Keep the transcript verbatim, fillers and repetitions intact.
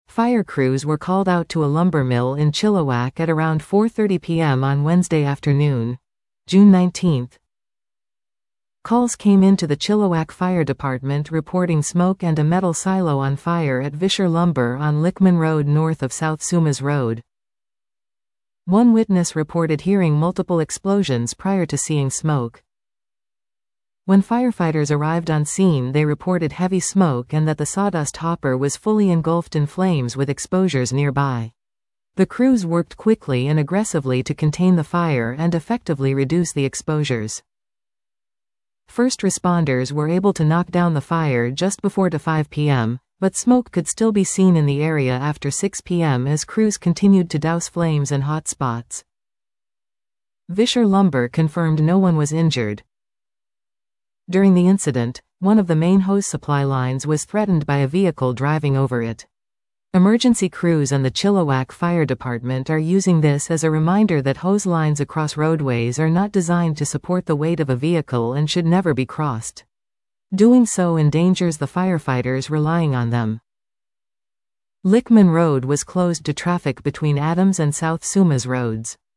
Fire crews were called out to a lumber mill in Chilliwack at around four thirty p m on Wednesday afternoon, June nineteenth. Calls came into the Chilliwack Fire Department reporting smoke and a metal silo on fire at Vischer Lumber on Lickman Road north of South Sumas Road. One witness reported hearing multiple explosions prior to seeing smoke. When firefighters arrived on scene, they reported heavy smoke and that the sawdust hopper was fully engulfed in flames with exposures nearby. The crews worked quickly and aggressively to contain the fire and effectively reduce the exposures. First responders were able to knock down the fire just before five p m, but smoke could still be seen in the area after six p m as crews continued to douse flames and hot spots. Vischer Lumber confirmed no one was injured. During the incident, one of the main hose supply lines was threatened by a vehicle driving over it. Emergency crews and the Chilliwack Fire Department are using this as a reminder that hose lines across roadways are not designed to support the weight of a vehicle and should never be crossed. Doing so endangers the firefighters relying on them. Lickman Road was closed to traffic between Adams and South Sumas roads.